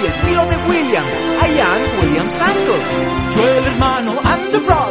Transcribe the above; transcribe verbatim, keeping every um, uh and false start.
el tío de William, I am William Santos. Yo el hermano and the brother.